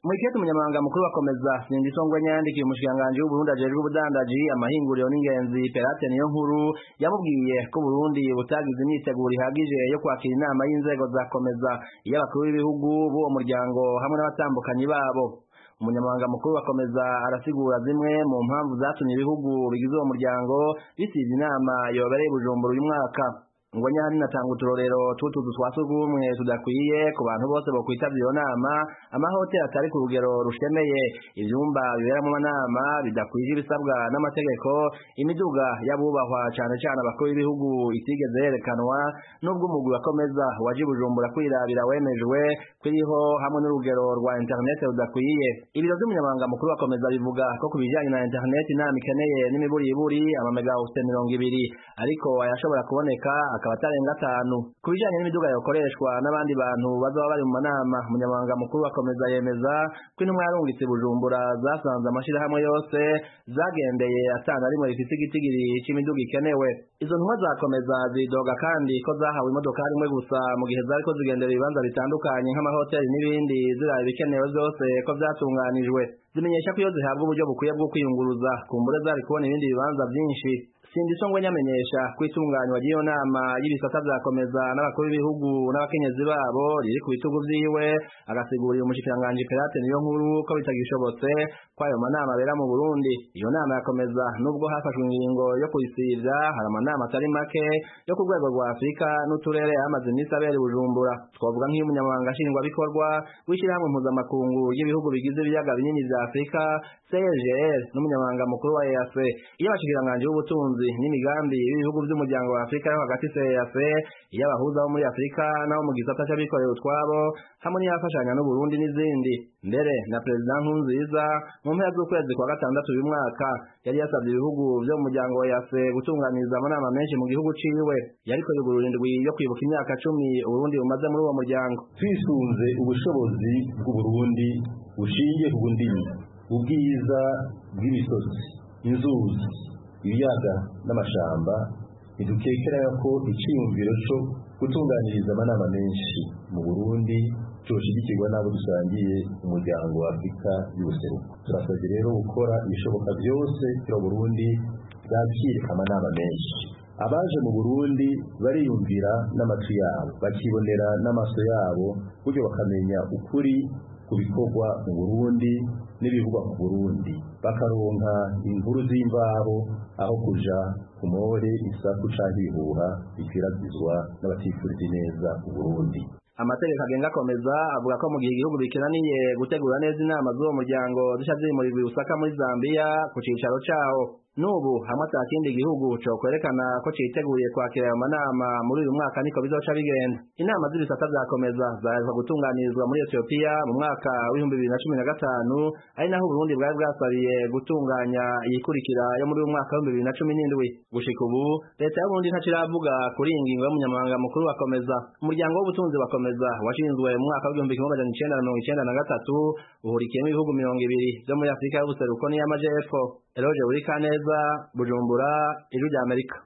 Mwikete umunyamabanga mukuru wakomeza Sindisongwe yandikiye umushikiranganji w'Uburundi ajejwe ubudandaji amahinguriro n'ingenzi Perate Niyonkuru yamubwiye ko Burundi butagize imyiteguro ihagije yo kwakira inama y'inzego zakomeza y'abakuru b'ibihugu b'uwo muryango hamwe n'abatambukanyi babo. Umunyamabanga mukuru wakomeza arasigura zimwe mu mpamvu zatumye ibihugu bigize uwo muryango bisize inama yobereye Bujumbura uyu mwaka. Ngo nyani natanga uturorero tutuzu twasugumwe tudakwiye ku bantu bose bo kwitavya iyo nama, amahoteli atari ku rugero rushemeye, ivyumba biberamwo amanama bidakwije ibisabwa n'amategeko, imiduga y'abubahwa cane cane abakuru b'ibihugu itigeze yerekanwa, nubwo umugwi wakomeza waje Bujumbura kwirabira wemejwe kwiriho hamwe n'urugero rwa internet rudakwiye. Ibiro vy'umunyamabanga mukuru wakomeza bivuga ko kubijanye na internet inama ikeneye n'imiburiburi amamegawate 200, ariko ayashobora kuboneka akaba atarenga 5. Kubijanye n'imiduga yokoreshwa n'abandi bantu bazoba bari mu manama, umunyamabanga mukuru wakomeza yemeza ko intumwa yarungitse Bujumbura zasanze amashirahamwe yose zagendeye atanga rimwe rifite igitigiri c'imiduga ikenewe. Izo ntumwa zakomeza zidoga kandi ko zahawe imodokari imwe gusa mu gihe zariko zigendera ibibanza bitandukanye nk'amahoteli n'ibindi ziraba ibikenewe vyose ko vyatunganijwe. Zimenyesha ko iyo zihabwa uburyo bukwiye bwo kwiyunguruza kumbure zari kubona ibindi bibanza vyinshi. Sindisongwe nyamenyesha kwitunganywa ry'iyo nama y'ibisata vyakomeza n'abakuru b'ibihugu n'abakenyezi babo riri ku bitugu vyiwe, agasigurira umushikiranganji Perate Niyonkuru ko bitagishobotse ko ayo manama abera mu Burundi. Iyo nama yakomeza nubwo hafashwe ingingo yo kuyisivya, hari amanama atari make yo ku rwego rwa Afrika n'uturere amaze imisi abera Bujumbura. Twavuga nk'umunyamabanga nshingwabikorwa w'ishirahamwe mpuzamakungu ry'ibihugu bigize ibiyaga binini vya Afrika CGL n'umunyamabanga mukuru wa EAC. Iyo abashikiranganji b'ubutunzi n'imigambi y'ibihugu by'umuryango wa Afrika yo hagati CEAC, iyo abahuza bo muri Afrika nabo mu gisata c'abikorera utwabo hamwe n'iyafashanya n'u Burundi n'izindi. Mbere na President Nkurunziza mu mpera z'ukwezi kwa gatandatu uyu mwaka yari yasabye ibihugu vyo mu muryango wa EAC gutunganiriza amanama menshi mu gihugu ciwe. Yariko yugurura indwi yo kwibuka imyaka 10 Uburundi bumaze muri uwo muryango. Twisunze ubushobozi bw'u Burundi bushingiye ku ndimi, ubwiza bw'imisozi, inzuzi, ibiyaga n'amashamba, ntidukekera ko iciyumviro co gutunganiriza amanama menshi mu Burundi coshigikirwa n'abo dusangiye umuryango wa Afrika y'ubuseruko. Turasabye rero gukora ibishoboka vyose kugira Burundi bwakire amanama menshi. Abaje mu Burundi bariyumvira n'amatwi yabo, bakibonera n'amaso yabo, buryo bakamenya ukuri ku bikorwa mu Burundi n'ibivugwa ku Burundi, bakaronka inkuru z'imvaho aho kuja ku more isaku canke ibihuha bikwiragizwa n'abatifuriza neza u Burundi. Amategeko agenga akomeza avuga ko mu gihe igihugu bikenaniye gutegura neza inama z'uwo muryango zisha ziri muri Lusaka muri Zambia ku cicaro cawo. Nubu hamwe atakindi gihugu co kwerekana ko citeguriye kwakira ayo manama muri uyu mwaka niko bizoca bigenda. Inama z'ibisata vyakomeza zaheruka gutunganirizwa muri Ethiopia mu mwaka w'2015, ari naho Burundi bwari bwasabiye gutunganya iyikurikira yo muri uyu mwaka w'2017. Gushika ubu leta ya Burundi ntaciravuga kuri iyi ngingo y'umunyamabanga mukuru wakomeza. Umuryango w'ubutunzi wakomeza washinzwe mu mwaka w'1993 uhurikiyemo ibihugu 200 vyo muri Afrika y'ubuseruko n'iy'amajepfo. Eloge Burikaneza, Bujumbura, Ijwi ry'Amerika.